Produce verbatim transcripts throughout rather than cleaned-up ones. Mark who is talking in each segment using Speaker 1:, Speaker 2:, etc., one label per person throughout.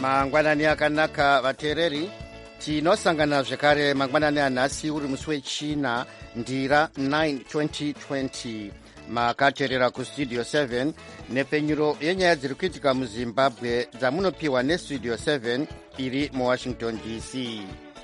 Speaker 1: mangwanani akanaka vateereri, tinosangana zvekare mangwanani anhasi uri musi wechina ndira nine twenty twenty. Makateerera kustudio seven nepfenyuro yenyaya dziri kuitika muzimbabwe dzamunopiwa nestudio seven iri muwashington D C.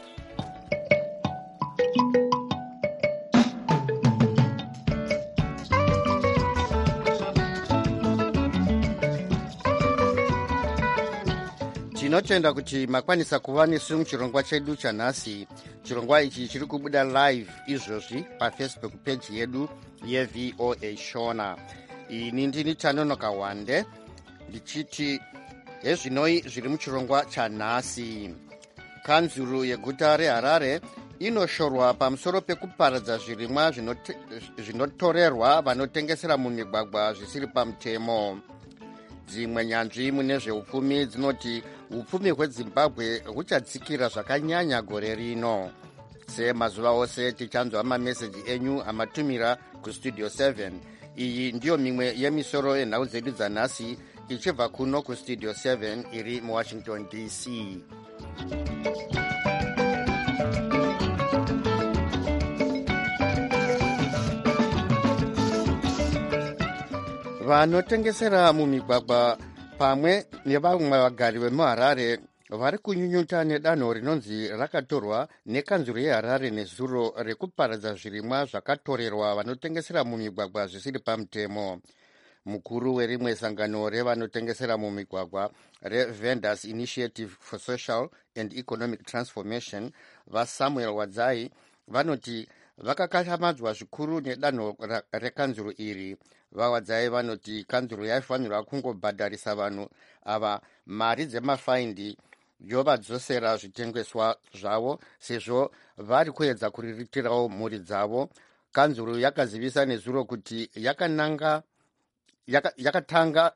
Speaker 1: tinotenda kuti makwanisa kuva nesu muchirongwa chedu chanhasi. Chirongwa ichi chiri kubuda live izvozvi pafacebook page yedu yevoa shona. Ini ndini Tanonoka Wande ndichiti hezvinoi zviri muchirongwa chanhasi. Kanzuru yeguta reHarare inoshorwa pamusoro pekuparadza zvirimwa zvinotorerwa vanotengesera mumigwagwa zvisiri pamutemo. Dzimwe nyanzvi mune zveupfumi dzinoti upfumi hweZimbabwe huchadzikira zvakanyanya gore rino. Semazuva ose tichanzwa mameseji enyu amatumira kustudio seven. Iyi ndiyo mimwe yemisoro yenhau dzedu dzanhasi ichibva kuno kustudio seven iri muwashington D C. Vanotengesera mumigwagwa pamwe nevamwe vagari vemuHarare vari kunyunyuta nedanho rinonzi rakatorwa nekanzuru yeHarare nezuro rekuparadza zvirimwa zvakatorerwa vanotengesera mumigwagwa zvisiri pamutemo. Mukuru werimwe sangano revanotengesera mumigwagwa reVendors Initiative for Social and Economic Transformation vaSamuel Wadzai vanoti vakakakhamadzwa zvikuru nedanho rekanzuru iri. Vawadzai vanoti kanzuru yaifanirwa kungobhadharisa vanhu ava mari dzemafaindi yovadzosera zvitengeswa zvavo sezvo vari kuedza kuriritirawo mhuri dzavo. Kanzuru yakazivisa nezuro kuti yakananga yaka, yakatanga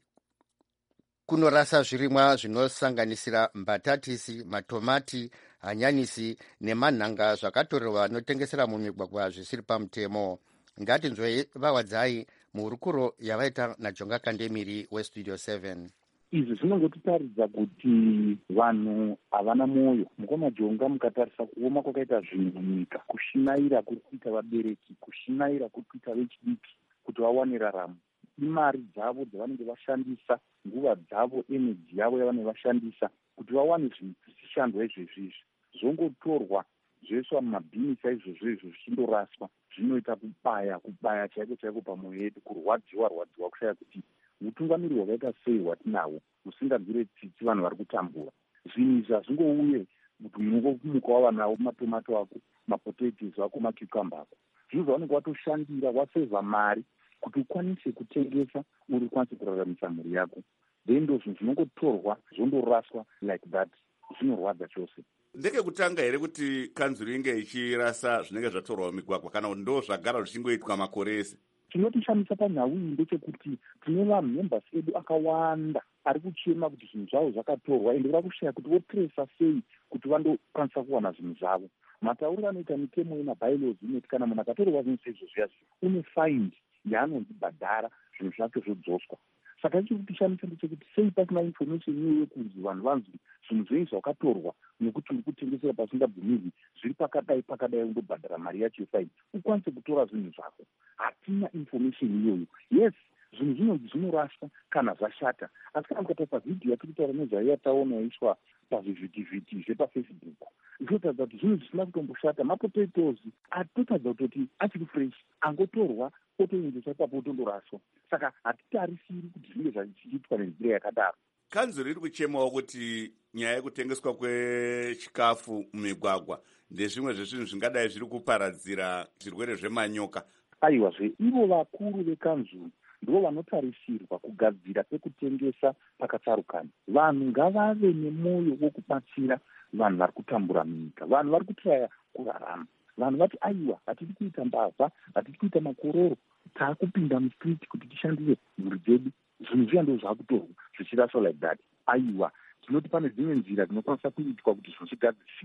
Speaker 1: kunorasa zvirimwa zvinosanganisira mbatatisi, matomati, hanyanisi nemanhanga zvakatorerwa vanotengesera mumigwagwa zvisiri pamutemo. Ngatinzwei Vawadzai muhurukuro yavaita naJonga Kandemiri westudio seven.
Speaker 2: Izvi zvinongotiparidza kuti vanhu havana mwoyo. Mukoma Jonga, mukatarisa kuoma kwakaita zvinhu munyika, kushinaira kuri kuita vabereki, kushinaira kuri kuita vechidiki kuti vawane raramo, imari dzavo dzavanenge vashandisa, nguva dzavo, eneji yavo yavanenge vashandisa kuti vawane zvishandwa izvezvizvi zvongotorwa zvoiswa mumabhini saizvozvo izvo zvichindoraswa. Zvinoita kubaya kubaya chaiko chaiko pamwoyo yedu, kurwadziwa rwadziwa kushaya kuti utungamiri hwakaita sei hwatinahwo husingabvire tsitsi vanhu vari kutambura. Zvinhu izvi hazvingouye kuti munongokumuka wava nawo matomato ako, mapotatoes ako, macucumber ako. Zvinhu zvavanenge watoshandira wasevha mari kuti ukwanise kutengesa uri kwanise kuraramisa mhuri yako, then ndo zvinhu zvinongotorwa zvondoraswa like that. Zvinorwadza chose.
Speaker 3: Ndekekutanga here kuti kanzuru inge ichirasa zvinenge zvatorwa mumigwagwa kana kuti ndo zvagara zvichingoitwa makore ese?
Speaker 2: Chinotishamisa panyau iyi ndechekuti tine vanhu members edu akawanda ari kuchema kuti zvinhu zvavo zvakatorwa ende vakushaya kuti votresa sei kuti vandokwanisa kuwana zvinhu zvavo. Matauriro anoita mitemo yemabylaws inoti kana munhu akatorerwa zvinhu seizvo zviyazvi une fine yaanonzibhadhara, zvinhu zvake zvodzoswa. Saka chikutishamisa ndechekuti sei pasina information iyo yekunzi vanhu vanzi zvinhu zvenyu zvakatorwa nekuti uri kutengesera pasingabvumirwi zviri pakadai pakadai undobhadhara mari yacho yefaini ukwanise kutora zvinhu zvako. Hatina information iyoyo. Yes, zvinhu zvinonzi zvinoraswa kana zvashata, asi kana mukatarisa vhidhiyo yatiri kutaura nezvayo taona yaiswa pazvivhitivhiti zvepafacebook, zvotaridza kuti zvinhu zvisina kutomboshata. Mapotatoes atotaridza kuti achiri fresh, angotorwa otoendeswa ipapo otondoraswa. Saka hatitarisiri kuti zvinge zvachiitwa nenzira yakadaro.
Speaker 3: Kanzuru iri kuchemawo kuti nyaya yekutengeswa kwechikafu mumigwagwa ndezvimwe zvezvinhu zvingadai zviri kuparadzira zvirwere zvemanyoka.
Speaker 2: Aiwazve, ivo vakuru vekanzuru ndivo vanotarisirwa kugadzira pekutengesa pakatsarukana. Vanhu ngavave nemwoyo wokubatsira vanhu vari kutambura munyika, vanhu vari kutiraya kurarama. Vanhu vati aiwa, hatidi kuita mbavha, hatidi kuita makororo, taakupinda mustriti kuti tishandire mhuri dzedu. Zvinhu zviya ndo zvakutorwa zvichiraswa like that. Aiwa, tinoti pane dzimwe nzira dzinokwanisa kuitwa kuti zvinhu zvigadzirike.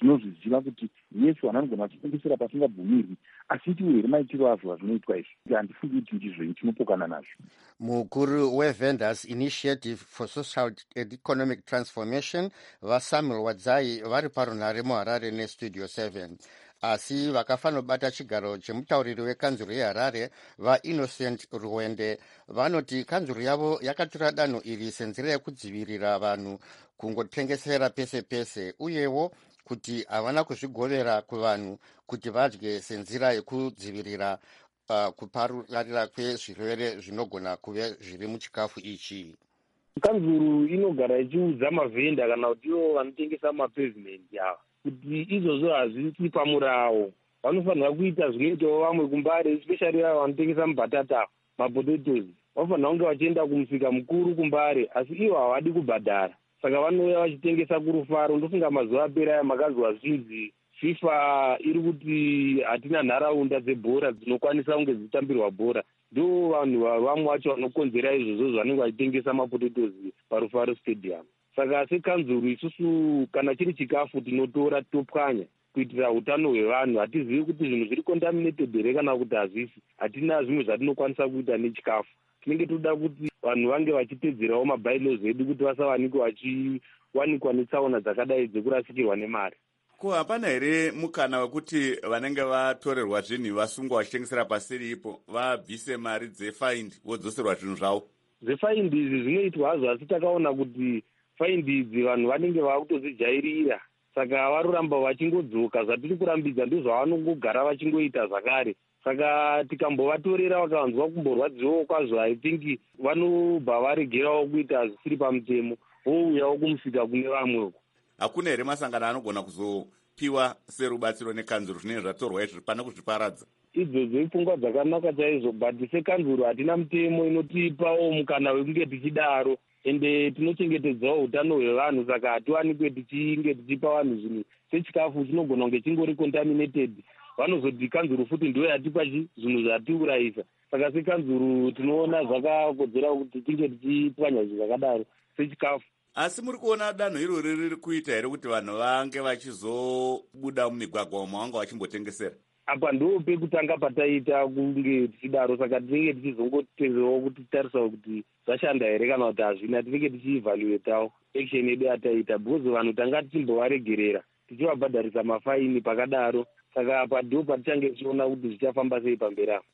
Speaker 2: tinozviziva kuti yesu anogona achitengesera pasingabvumirwi, asi itiwo here maitiro azvo azvinoitwa izvi. Handifungi kuti ndizvo tinopokana nazvo.
Speaker 1: Mukuru weVendors Initiative for Social and Economic Transformation vaSamuel Wadzai vari parunhare muHarare neStudio seven. Asi vakafanobata chigaro chemutauriri wekanzuru yeHarare vaInnocent Ruwende vanoti kanzuru yavo yakatora danho iri senzira yekudzivirira vanhu kungotengesera pese pese, uyewo kuti havana kuzvigovera kuvanhu kuti vadye senzira yekudzivirira uh, kupararira kwezvirwere zvinogona kuve zviri muchikafu ichi.
Speaker 4: Kanzuru inogara ichiudza mavhenda kana kuti ivo vanotengesa mapavement ava kuti izvozvo hazvisi pamurawo. Vanofanira kuita zvinoitawo vamwe kumbare, especially vavo vanotengesa mabhatata, mapotatoes. Vanofanira kunge vachienda kumusika mukuru kumbare, asi ivo havadi kubhadhara. Saka vanouya vachitengesa kurufaro. Ndofunga mazuva apera aya makazwa zvinzi FIFA iri kuti hatina nharaunda dzebhora dzinokwanisa kunge dzichitambirwa bhora. Ndo vanhu vamwe vacho vanokonzera izvozvo zvanenge vachitengesa mapotatoes parufaro stadium. Saka sekanzuru isusu kana chiri chikafu tinotora topwanya kuitira utano hwevanhu. Hatizivi kuti zvinhu zviri contaminated here kana kuti hazvisi. Hatina zvimwe zvatinokwanisa kuita nechikafu. Tinenge toda kuti vanhu vange vachitedzerawo mabylaws edu kuti vasawanikwe vachiwanikwa netsaona dzakadai dzekurasikirwa nemari.
Speaker 3: Ko hapana here mukana wekuti vanenge vatorerwa zvinhu vasungwa vachitengesera paseri ipo vabvise mari dzefaindi vodzoserwa zvinhu zvavo?
Speaker 4: Zefaindi izvi zvinoitwa hazvo, asi takaona kuti faindi idzi vanhu vanenge vakutodzijairira, saka varoramba vachingodzoka. Zvatiri kurambidza ndozvavanongogara vachingoita zvakare. Saka tikambovatorera vakavanzwa kumborwadziwawo kwazvo, I think vanobva varegerawo kuita zvisiri pamutemo, vouyawo kumusika kune vamwe uko.
Speaker 3: Hakuna here masangano anogona kuzopiwa serubatsiro nekanzuru zvinenge zvatorwa izvi pane kuzviparadza?
Speaker 4: Idzodzo ipfungwa dzakanaka chaizvo, but sekanzuru hatina mutemo inotipawo mukana wekunge tichidaro, ende tinochengetedzawo utano hwevanhu. Saka hatiwanikwe tichinge tichipa vanhu zvinhu sechikafu chinogona kunge chingori contaminated. Vanozoti kanzuru futi ndiyo yatipa zvinhu zvatiurayisa. Saka sekanzuru tinoona zvakakodzera kuti tinge tichipwanya zvinhu zvakadaro sechikafu.
Speaker 3: Asi muri kuona danho irori riri kuita here kuti vanhu vange vachizobuda mumigwagwa umo vanga vachimbotengesera?
Speaker 4: Apa ndo pekutanga pataita kunge tichidaro. Saka tinenge tichizongoteverawo kuti tarisawo kuti zvashanda here kana kuti hazvina. Tinenge tichievaluatawo action yedu yataita, because vanhu tanga tichimbovaregerera tichivabhadharisa mafaini pakadaro. Saka apa ndo patichange tichiona kuti zvichafamba sei pamberi apo.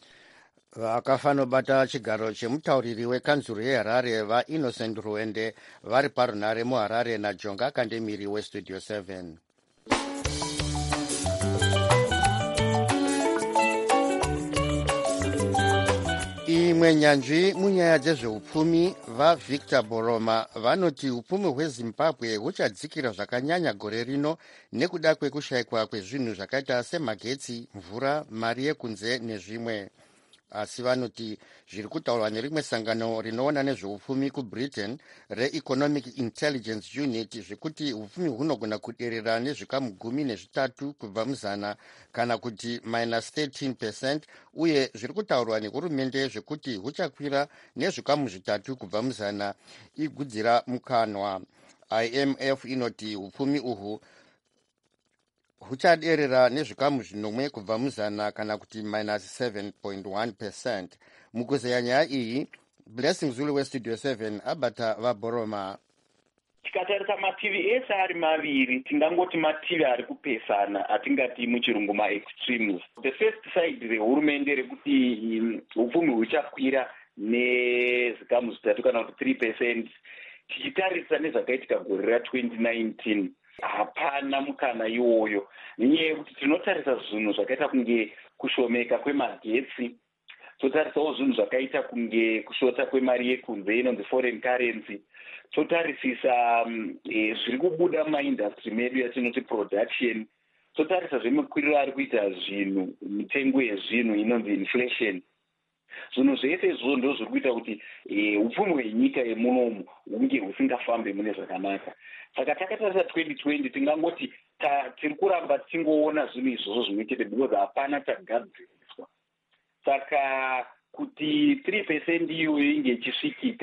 Speaker 1: Vakafanobata chigaro chemutauriri wekanzuru yeHarare vaInnocent Ruwende vari parunhare muHarare naJonga Kandemiri weStudio seven. Imwe nyanzvi munyaya dzezveupfumi vaVictor Boroma vanoti upfumi hweZimbabwe huchadzikira zvakanyanya gore rino nekuda kwekushayikwa kwezvinhu zvakaita semagetsi, mvura, mari yekunze nezvimwe. Asi vanoti zviri kutaurwa nerimwe sangano rinoona nezveupfumi kuBritain reEconomic Intelligence Unit zvekuti upfumi hunogona kuderera nezvikamu gumi nezvitatu kubva muzana kana kuti minus thirteen percent, uye zviri kutaurwa nehurumende zvekuti huchakwira nezvikamu zvitatu kubva muzana igudzira mukanwa. I M F inoti upfumi uhu huchaderera nezvikamu zvinomwe kubva muzana kana kuti minus seven point one percent. Mukuzeya nyaya iyi, Blessing Zulu weStudio seven abata vaBoroma.
Speaker 5: Tikatarisa mativi ese ari maviri, tingangoti mativi ari kupesana, hatingati muchirungu ma-extremes. The first side rehurumende rekuti upfumi huchakwira nezvikamu zvitatu kana kuti three percent. Tichitarisa nezvakaitika gore ratwenty nineteen. Hapana mukana iwoyo, nenyaya yekuti tinotarisa zvinhu zvakaita kunge kushomeka kwemagetsi, totarisawo zvinhu zvakaita kunge kushota kwemari yekunze inonzi foreign currency, totarisisa um, e, zviri kubuda mumaindastry medu yatinoti production, totarisa zvemakwiriro ari kuita zvinhu, mitengo yezvinhu inonzi inflation. Zvinhu zvese izvozvo ndo zviri kuita kuti e, upfumi hwenyika yemunomu hunge husingafambe mune zvakanaka. Saka takatarisa twenty twenty tingangoti tiri kuramba tichingoona zvinhu izvozvo zvinoitede because hapana chagadziriswa. Saka kuti three percent iyoyo inge ichisvikika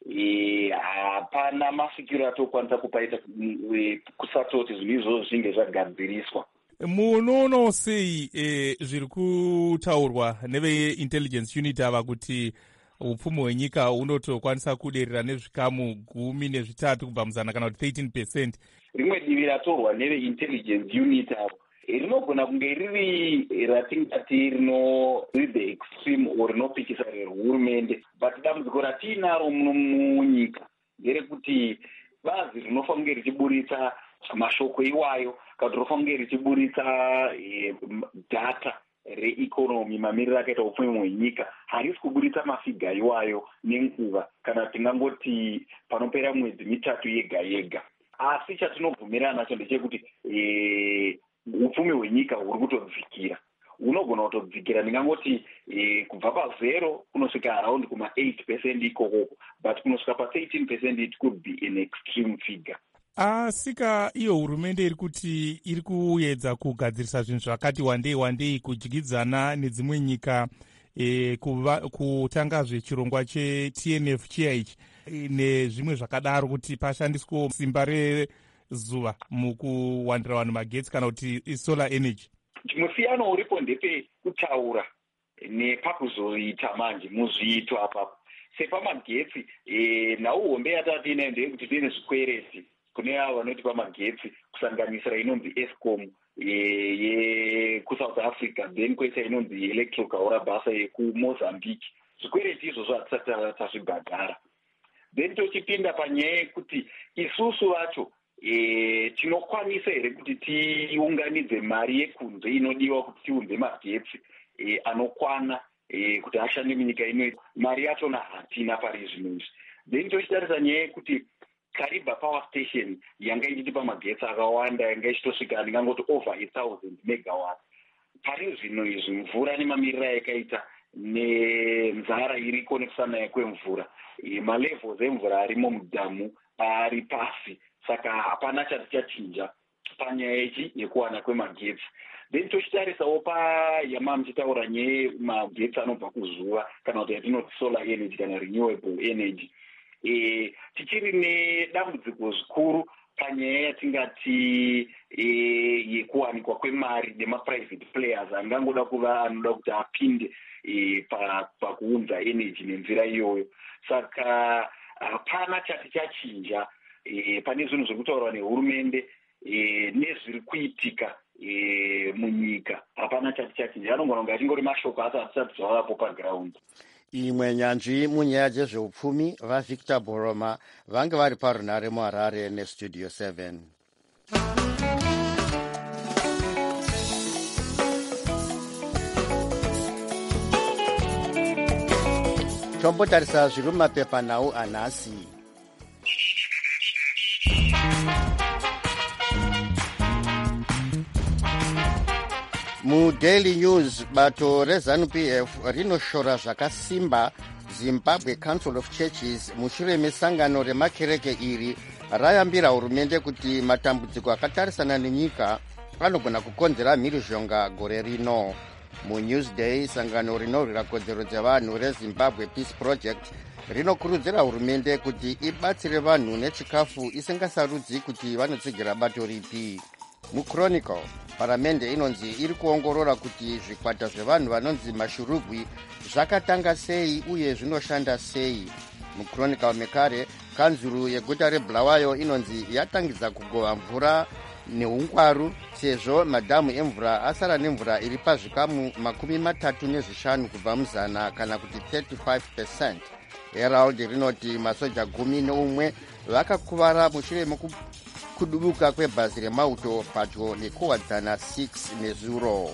Speaker 5: hapana masikiro atokwanisa kupaita kusatoti zvinhu izvozvo zvinge zvagadziriswa.
Speaker 6: Munoonawo sei e, zviri kutaurwa neveintelligence unit ava kuti upfumi hwenyika hunotokwanisa kuderera nezvikamu gumi nezvitatu kubva muzana kana kuti thirteen percent?
Speaker 5: Rimwe divi ratorwa neveintelligence unit avo rinogona kunge riri ratingati rino riri the extreme or rinopikisa rehurumende, but dambudziko ratiinaro muno munyika nderekuti bazi rinofanira kunge richiburitsa mashoko iwayo kana kuti rinofanira kunge richiburitsa e, data reeconomy, mamiriro akaita upfumi hwenyika, harisi kuburitsa mafiga iwayo nenguva kana tingangoti panopera mwedzi mitatu yega yega. Asi chatinobvumirana nacho ndechekuti e, upfumi hwenyika huri kutodzikira, unogona kutodzikira ndingangoti e, kubva pazero kunosvika around kuma eight percent ikokoko, but kunosvika pa thirteen percent it could be an extreme figure.
Speaker 6: Asika iyo hurumende iri kuti iri kuedza kugadzirisa zvinhu zvakati wandei wandei kudyidzana nedzimwe nyika e, kuva, kutanga zvechirongwa che-T N F chiya ichi e, nezvimwe zvakadaro kuti pashandiswe simba rezuva mukuwandira vanhu magetsi kana kuti solar energy.
Speaker 5: Musiyano uripo ndepe kutaura nepakuzoita manje muzviito apapo. Sepamagetsi e, nhau hombe yatatiinayo ndeyekuti tiine zvikwereti kune avo vanoti pamagetsi kusanganisira inonzi Eskom yekusouth Africa, then kwoita inonzi Electro Kaurabasa yekumozambique. Zvikwereti izvozvo hatisati tazvibhadhara. Then tochipinda panyaya yekuti isusu vacho e, tinokwanisa here kuti tiunganidze mari yekunze inodiwa kuti tiunze magetsi e, anokwana e, kuti ashande munyika ino, mari yachona hatina pari zvinozvi. Then tochitarisa nyaya yekuti Kariba power station yanga ichitipa magetsi akawanda, yanga ichitosvika ndingangoti over a thousand megawatt. Pari zvino izvi mvura nemamiriro yakaita nenzara iriko nekusana kwemvura, e, malevels emvura arimo mudhamu ari pasi, saka hapana chati chachinja panyaya ichi yekuwana kwemagetsi. Then tochitarisawo payama muchitaura nyaya magetsi anobva kuzuva kana kuti yatinoti solar energy kana renewable energy. E, tichiri nedambudziko zvikuru panyaya yatingati e, yekuwanikwa kwemari nemaprivate players angangoda kuva anoda kuti apinde e, pakuunza pa energy nenzira iyoyo. Saka hapana chati chachinja e, pane zvinhu zvekutaurwa nehurumende e, nezviri kuitika e, munyika, hapana chati chachinja. Anogona kunge atingori mashoko asi hatisati zvavapo paground.
Speaker 1: Imwe nyanzvi munyaya dzezveupfumi vaVictor Boroma vange vari parunare muHarare nestudio seven. Tombotarisa zviri mumapepanhau anhasi. MuDaily News, bato reZANU-P F rinoshora zvakasimba Zimbabwe Council of Churches mushure mesangano remakereke iri rayambira hurumende kuti matambudziko akatarisana nenyika anogona kukonzera mhirizhonga gore rino. MuNewsday, sangano rinorwira kodzero dzevanhu reZimbabwe Peace Project rinokurudzira hurumende kuti ibatsire vanhu nechikafu isingasarudzi kuti vanotsigira bato ripi. MuChronicle, paramende inonzi iri kuongorora kuti zvikwata zvevanhu vanonzi mashurugwi zvakatanga sei uye zvinoshanda sei. MuChronicle mekare, kanzuru yeguta reBulawayo inonzi yatangidza kugova mvura neungwaru sezvo madhamu emvura asara nemvura iri pazvikamu makumi matatu nezvishanu kubva muzana kana kuti thirty-five percent. Herald rinoti masoja gumi neumwe vakakuvara mushure mekudubuka kwebhazi remauto padyo nekuwadzana six nezuro.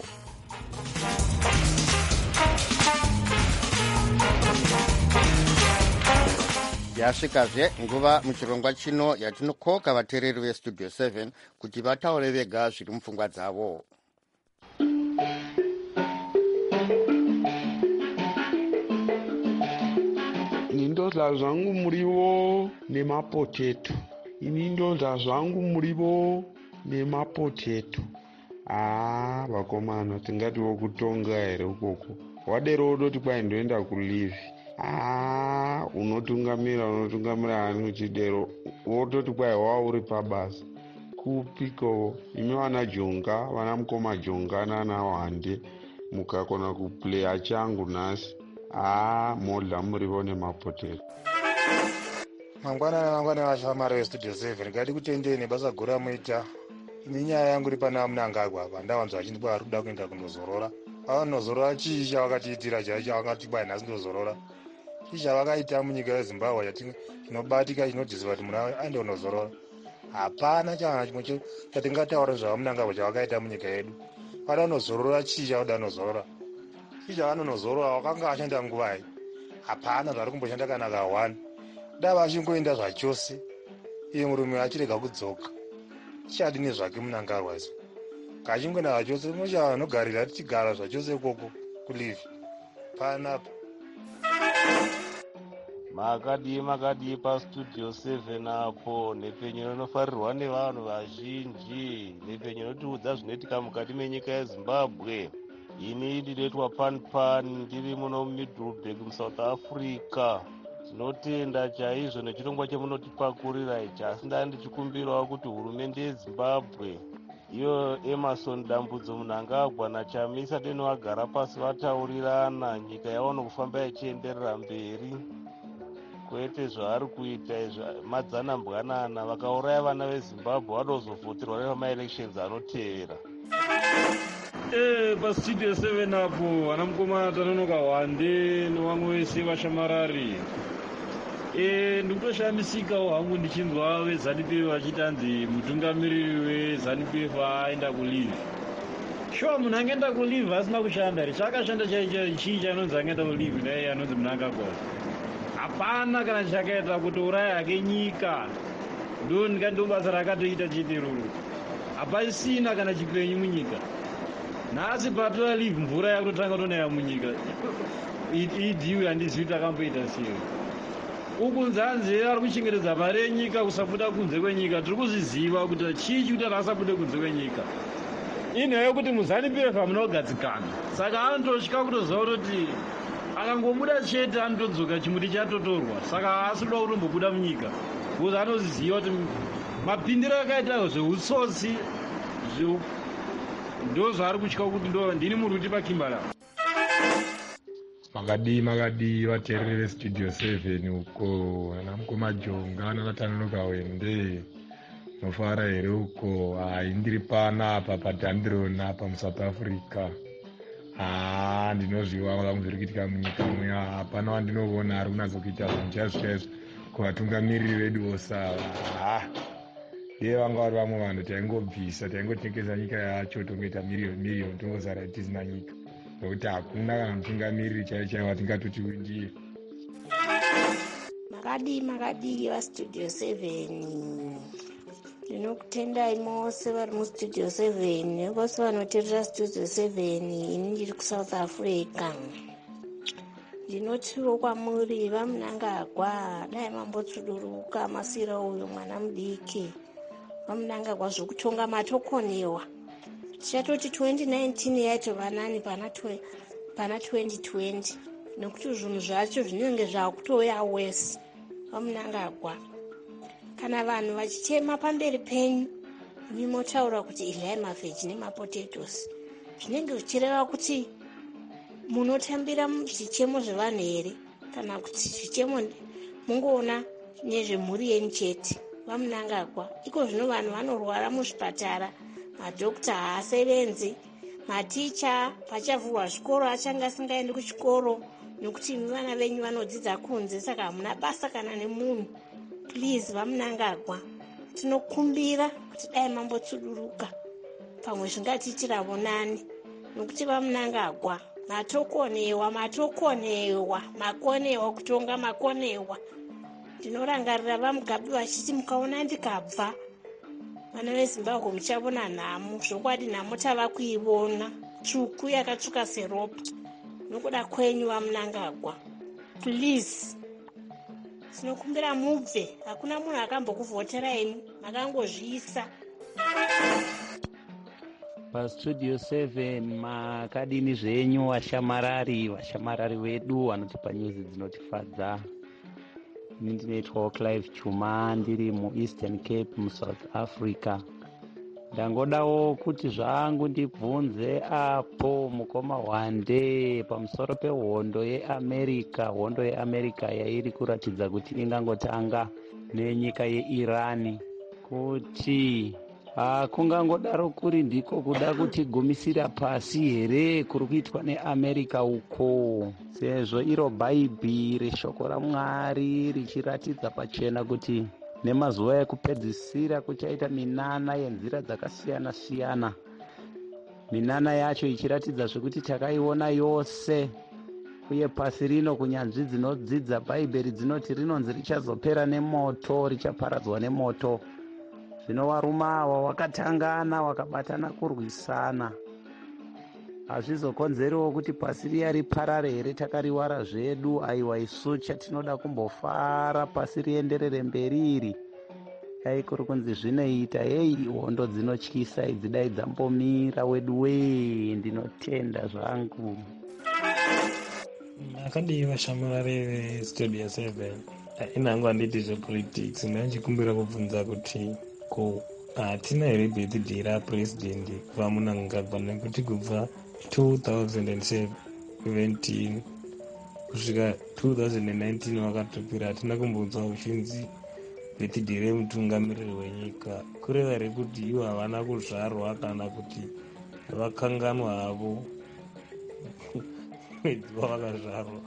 Speaker 1: Yasvikazve nguva muchirongwa chino yatinokoka vateereri vestudio seven kuti vataure vega zviri mupfungwa dzavo.
Speaker 7: Ndodla zvangu muriwo nemapoteto. Ini ndodla zvangu muriwo nemapoteto. Ah, vakomana tingatiwo kutonga here ukoko. Wadero udoti kwai ndoenda kulive. Ah, unotungamira unotungamira hani uchidero wototi kwai wava uri pabasa kupiko imi vana jonga vana mukoma jonga nana wande mukakona kuplaya changu nhasi haa modla murivo nemapotero
Speaker 8: mangwanani mangwanani vashamari vestudio seven ngati kutendeni basa gura muita ini nyaya yangu iri pana munangagwa apa ndawanzwa achindibwa ari kuda kuenda kundozorora avanozorora chii chavakatiitira chaicho vakati kwai nhasi ndozorora chii chavakaita munyika yezimbabwe chinobatika chinodhisiva kuti munhu aende kundozorora hapana chana chimwe chatingataura zvavamunangagwa chavakaita munyika yedu vada kunozorora chii chavakuda kunozorora chii chavanonozorora wakanga ashanda nguvai hapana zvari kumboshanda kana kahwani dava achingoenda zvachose iye murume achirega kudzoka chichadini zvake munangarwa iso kachingoenda zvachose mocha vanogarira tichigara zvachose ikoko kulivi panapa
Speaker 9: makadii makadii pastudio seven apo nhepfenyu inofarirwa nevanhu vazhinji nhepfenyu inotiudza zvinoitika mukati menyika yezimbabwe ini ndinoitwa panpan ndiri muno mumiddleburg musouth africa tinotenda chaizvo nechirongwa chemunotipakurira ichi asi ndaa ndichikumbirawo kuti hurumende yezimbabwe iyo emarson dambudzo munhangagwa nachamisa deno vagara pasi vataurirana nyika yaona kufamba ichienderera mberi kwete zvaari kuita izvo madzanambwanana vakauraya vana vezimbabwe vadozovhoterwa nepamaelections anotevera
Speaker 10: e pastudio seven apo vana mukoma tanonoka wande nevamwe vese vashamarari e ndikutoshamisikawo hangu ndichinzwa vezanup f vachitanzi mutungamiriri wezanup f aenda kulive shuwa munhu angeenda kulive asina kushanda ri chaakashanda chaicho chii chanonzi angeenda kulive naiye anonzi munhu angakona hapana kana chakaita kutouraya hake nyika ndo ndika ndo basa rakatoita chiteruru hapasina kana chipenyu munyika nhasi patora live mvura yakutotanga tonaya munyika idhiwi handizivi takamboita sei uku nzanzi ari kuchengetedza mari yenyika kusabuda kunze kwenyika tiri kuzviziva kuti chii chikuita asabude kunze kwenyika inhaya yekuti muzanup f hamuna kugadzikana saka anototya kutoziva kutoti akangobuda chete anotodzoka chimuti chatotorwa saka asinoda kutombobuda munyika kuzi anoziziva kuti mapindiro akaita zveutsotsi ndo zvaari kutya kuti ndo ndini muri kuti pakimbarao
Speaker 11: makadii makadii vateereri vestudio seven uko ana mukoma jonga navatanonoka wende nofara here uko hai ndiri pana apa padandirona apa musouth africa haa ndinozviwa vangu zviri kuitika munyika muya hapana wandinoona ari kunatsokuita zvinhu chaizvo chaizvo kuvatungamiriri vedu vosava haa iye vanga vari vamwe vanhu taingobvisa taingotengesa nyika yacho tongoita miriyoni miriyoni tongozara tisina nyika nokuti hakuna kana mutungamiriri chaivo chaivo vatingatoti ndiye
Speaker 12: makadii makadii vastudio seven ndinokutendai mose vari mustudio seven nevose vanoteerera studio seven ini ndiri kusouth africa ndinotiwo kwamuri vamunangagwa dai mambotsuduruka masira uyu mwana mudiki vamunangagwa zvokutonga matokonewa tichatoti twenty nineteen yaitova nani pana twenty twenty nekuti zvinhu zvacho zvinenge zvakutoya wese vamunangagwa kana vanhu vachichema pamberi penyu imi motaura kuti iryai mavheji nemapotatoes zvinenge zvichireva kuti munotambira zvichemo zvevanhu here kana kuti zvichemo mungoona nezvemhuri yenyu chete vamunangagwa iko zvino vanhu vanorwara muzvipatara madhokta haasevenzi maticha pachavhurwa zvikoro achange asingaendi kuchikoro nokuti imi vana venyu vanodzidza kunze saka hamuna basa kana nemunhu please vamunangagwa tinokumbira kuti dai mambotsuduruka pamwe zvingatiitiravo nani nokuti vamunangagwa matokonewa matokonewa makonewa kutonga makonewa ndinorangarira vamugabi vachiti mukaona ndikabva vana vezimbabwe muchavona nhamo zvokwadi nhamo tava kuivona tsvuku yakatsvuka seropa nokuda kwenyu vamunangagwa please tinokumbira mubve hakuna munhu akambokuvhotera imi makangozviisa
Speaker 13: pastudio seven makadini zvenyu vashamarari vashamarari vedu vanotipa nyuzi dzinotifadza. Ini ndinoitwawo Clive Chuma ndiri muEastern Cape muSouth Africa. Ndangodawo kuti zvangu ndibvunze apo mukoma Wande pamusoro pehondo yeAmerica, hondo yeAmerica yairi kuratidza kuti ingangotanga nenyika yeIran, kuti uh, kungangodaro kuri ndiko kuda kuti gumisira pasi here kuri kuitwa neAmerica uko, sezvo iro bhaibhiri shoko raMwari richiratidza pachena kuti nemazuva ekupedzisira kuchaita minana yenzira dzakasiyana siyana. Minana yacho ichiratidza zvekuti takaiona yose, uye pasi rino kunyanzvi dzinodzidza bhaibheri dzinoti rinonzi richazopera nemoto, richaparadzwa nemoto. Zvino varume ava wakatangana wakabatana kurwisana, hazvizokonzeriwo kuti pasi riya riparare here takariwara zvedu. Aiwa, isu chatinoda kumbofara pasi rienderere mberi iri. Dai kuri kunzi zvinoita, hei hondo dzinotyisa idzi dai dzambomira wedu wee. Ndinotenda zvangu.
Speaker 14: Akadii vashamarari vestudio seven, inhangu handiti zvepolitics. Ndachikumbira kubvunza kuti ko hatina here birthday rapurezidendi kubva munangagwa, nekuti kubva two thousand seventeen kusvika two thousand nineteen wakatopira hatina kumbonzwa uchinzi birthday remutungamiriri wenyika. Kureva rekuti ivo havana kuzvarwa kana kuti vakanganwa havo mwedzi wavakazvarwa.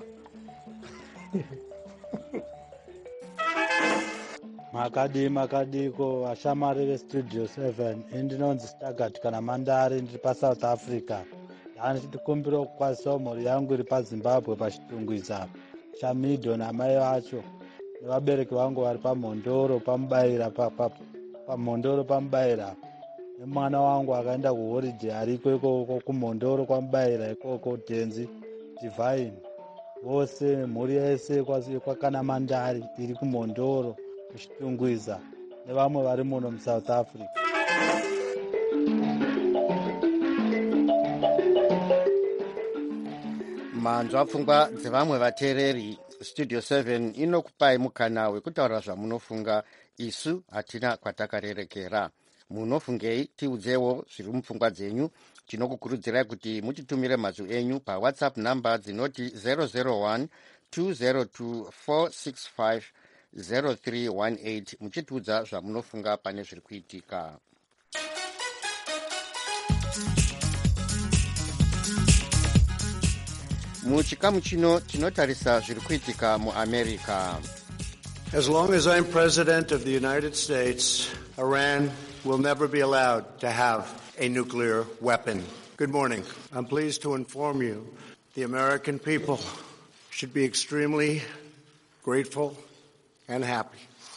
Speaker 15: makadi makadiko vashamari vestudio seven. Indinonzi Stagat kana Mandari, ndiri paSouth Africa. Yani chitikumbira kukwasisawo mhuri yangu iri paZimbabwe pachitungwiza chaMidho namai vacho nevabereki vangu vari pamhondoro pamubaira pamhondoro pamubaira, nemwana wangu akaenda kuhoride ariko ikoko kumhondoro kwamubaira ikoko Denzi Divine. Vose mhuri yese kwakana Mandari iri kumhondoro kuchitungwiza nevamwe vari muno muSouth Africa.
Speaker 1: manzwa pfungwa dzevamwe vateereri. Studio seven inokupai mukana wekutaura zvamunofunga, isu hatina kwatakarerekera. Munofungei? Tiudzewo zviri mupfungwa dzenyu. Tinokukurudzirai kuti mutitumire mazwi enyu pawhatsapp namba dzinoti zero zero one two zero two four six five zero three one eight muchitiudza zvamunofunga pane zviri kuitika. Muchikamu chino tinotarisa zviri kuitika muAmerica.
Speaker 16: As long as I'm president of the United States, Iran will never be allowed to have a nuclear weapon. Good morning. I'm pleased to inform you the American people should be extremely grateful and happy.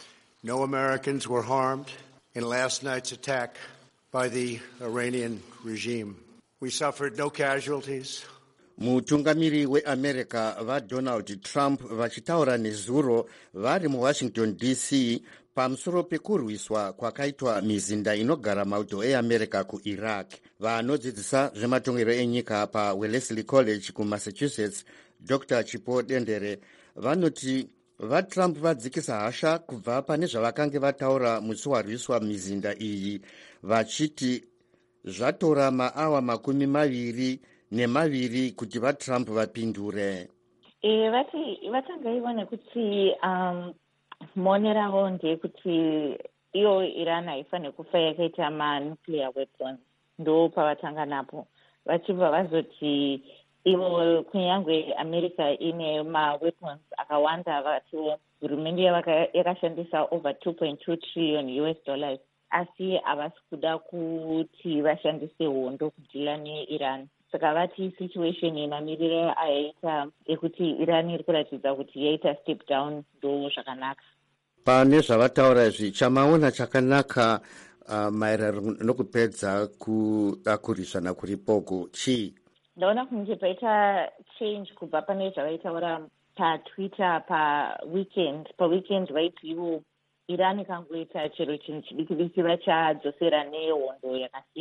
Speaker 16: No Americans were harmed in last night's attack by the Iranian regime. We suffered no casualties.
Speaker 1: Mutungamiri weAmerica vaDonald Trump vachitaura nezuro vari muWashington D C pamusoro pekurwiswa kwakaitwa mizinda inogara mauto eAmerica kuIraq. Vanodzidzisa zvematongero enyika paWellesley College kuMassachusetts, Doctor Chipo Dendere, vanoti vaTrump vadzikisa hasha kubva pane zvavakange vataura musi warwiswa mizinda iyi, vachiti zvatora maawa makumi maviri nemaviri kuti vaTrump vapindure.
Speaker 17: E, vati vatangaiwa nekuti um, mone ravo ndeyekuti iyo Iran haifaniri kufa yakaita manuclear weapons. Ndo pavatanga napo vachibva vazoti ivo kunyange America ine maweapons akawanda, vatiwo hurumende yakashandisa over two point two trillion U S dollars, asi havasi kuda kuti vashandise hondo kudhila neIran. Saka vati situation yemamiriro ayaita ekuti Iran iri kuratidza kuti yaita step down ndo zvakanaka.
Speaker 1: Pane zvavataura izvi, chamaona chakanaka uh, maererano nokupedza kudakurisana kuripoko chii?
Speaker 17: Ndaona kunge paita change kubva pane zvavaitaura paTwitter paweekend. Paweekend vaiti ivo Iran ikangoita chero chinhu chidiki diki vachadzosera nehondo yakasimba.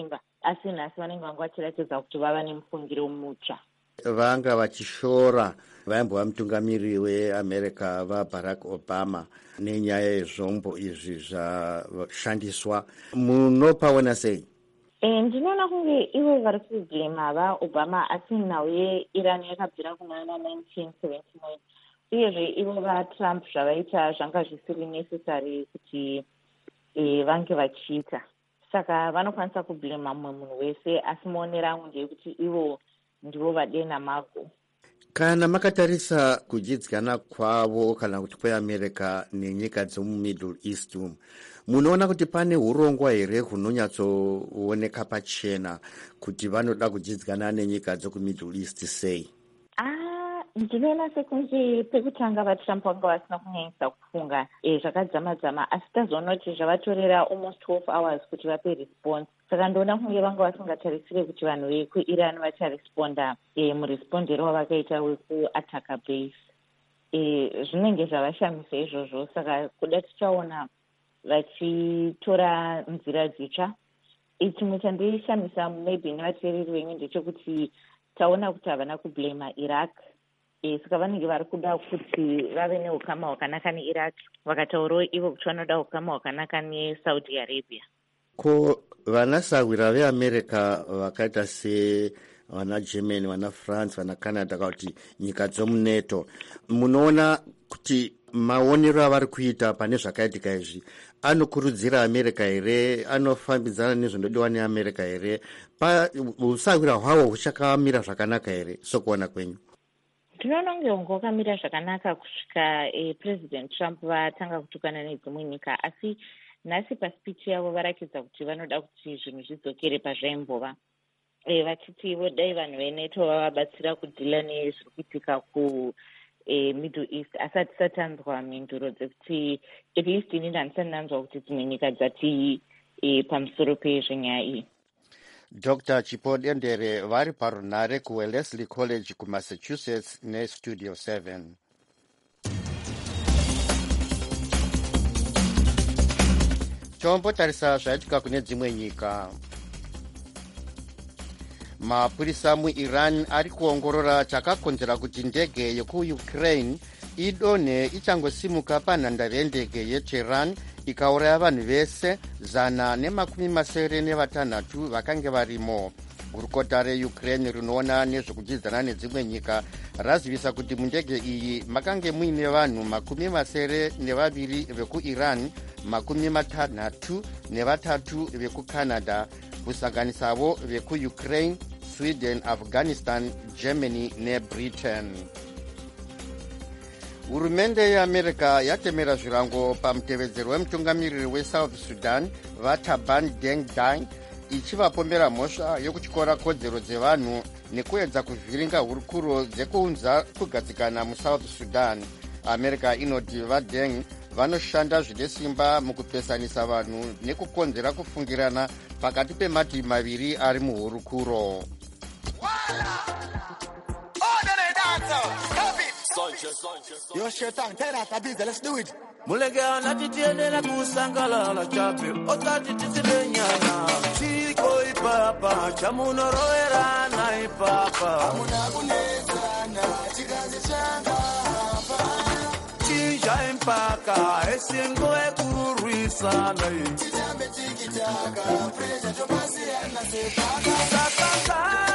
Speaker 17: asi nhasi vanenge vanga vachiratidza kuti vava nemufungiro mutsva.
Speaker 1: Vanga vachishora vaimbova mutungamiriri weamerica vaBarack Obama nenyaya yezvombo izvi zvashandiswa. Munopaona sei?
Speaker 17: E, ndinoona kunge ivo vari kublema vaObama, asi nhau yeIran yakabvira kunana nineteen seventy-nine. Uyezve ivo vaTrump zvavaita zvanga zvisiri necessary kuti e, vange vachiita. Saka vanokwanisa kublema mumwe munhu wese, asi muonera angu ndeyekuti ivo ndivo vadena mago.
Speaker 1: Kana makatarisa kudyidzana kwavo kana kuti kweAmerica nenyika dzemuMiddle East, munoona kuti pane urongwa here hunonyatsooneka pachena kuti vanoda kudyidzana nenyika dzekuMiddle East sei?
Speaker 17: Ah, ndinoona sekunge pekutanga vaTrump vanga vasina kunyanyisa kufunga e, zvakadzama-dzama, asi tazoona kuti zvavatorera almost twelve hours kuti vape response. Saka ndoona kunge vanga vasingatarisire kuti vanhu vekuIran vacharesponda e, murespondero wavakaita wekuataka base. E, zvinenge zvavashamisa izvozvo, saka kuda tichaona vachitora nzira dzitsva. E, chimwe chandishamisa maybe nevateereri venyu ndechekuti taona kuti havana kublema Iraq. E, saka vanenge vari kuda kuti vave neukama hwakanaka neIraq, vakataurawo ivo kuti vanoda ukama hwakanaka neSaudi Arabia.
Speaker 1: Ko vanasawira veAmerica vakaita se vana Germany, vana France, vana Canada kuti nyika dzomuNato, munoona kuti maonero avari kuita pane zvakaitika izvi anokurudzira America here, anofambidzana nezvinodiwa neAmerica here, usawira hwavo huchakamira zvakanaka here sokuona kwenyu?
Speaker 17: Ndinoona kunge hunge hwakamira zvakanaka kusvika e, President Trump vatanga kutukana nedzimwe nyika, asi nhasi paspeech yavo varakidza kuti vanoda kuti zvinhu zvidzokere pazvaimbova. E, vachiti vodai vanhu veNato vavabatsira kudhila nezviri kuitika kuMiddle e, East, asi hatisatanzwa mhinduro dzekuti at least inini handisati ndanzwa kuti dzimwe nyika dzati e, pamusoro pezvenyaya iyi.
Speaker 1: Doctor Chipo Dendere vari parunare kuWellesley College kuMassachusetts neStudio seven. Tombotarisa zvaitika kune dzimwe nyika. Mapurisa muIran ari kuongorora chakakonzera kuti ndege yekuUkraine idonhe ichangosimuka panhandare yendege yeTehran ikauraya vanhu vese zana nemakumi masere nevatanhatu vakange varimo. Gurukota reUkraine rinoona nezvekudyidzana nedzimwe nyika razivisa kuti mundege iyi makange muine vanhu makumi masere nevaviri vekuIran, makumi matanhatu nevatatu vekuCanada, kusanganisavo vekuUkraine, Sweden, Afghanistan, Germany neBritain. Hurumende yeAmerica yatemera zvirango pamutevedzero wemutungamiriri weSouth Sudan vaTaban Deng Dang, ichivapombera mhosva yokutyora kodzero dzevanhu nekuedza kuvhiringa hurukuro dzekuunza kugadzikana muSouth Sudan. America inoti vaDeng vanoshanda zvine simba mukupesanisa vanhu nekukonzera kufungirana pakati pemativi maviri ari muhurukuro.
Speaker 18: Yo shetan tena kabisa, let's do it. Mulegea na titiene na kusangala la chape otati titilenyana chiko ipapa chamuno roera na ipapa amuna kuneza na chikazi changa chinja impaka esingo ekuruisa na chitambe tikitaka pressure chomasi na sepaka sakaka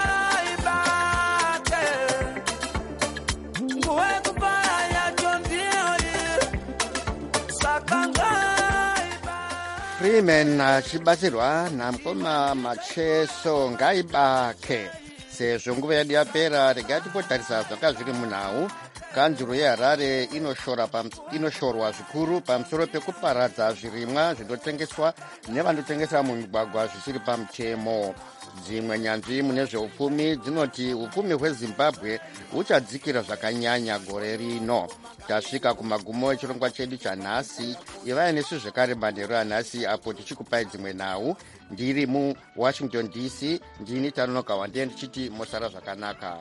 Speaker 1: Freeman achibatsirwa namukoma Macheso Ngaibake. Sezvo nguva yedu yapera, regai tipotarisa zvanga zviri munhau. Kanzuro yeHarare inoshora inoshorwa zvikuru pamusoro pekuparadza zvirimwa zvinotengeswa nevanotengesa mumigwagwa zvisiri pamutemo. Dzimwe nyanzvi mune zveupfumi dzinoti upfumi hweZimbabwe huchadzikira zvakanyanya gore rino. Tasvika kumagumo echirongwa chedu chanhasi. Ivai nesu zvekare manheru anhasi apo tichikupai dzimwe nhau. Ndiri muWashington D C, ndini Tanonoka Wande ndichiti mosara zvakanaka.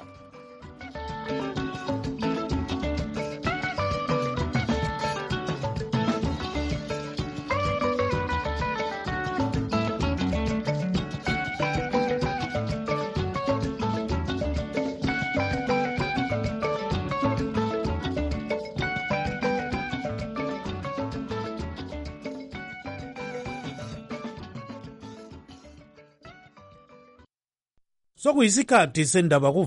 Speaker 19: sokuyisikhathi sendaba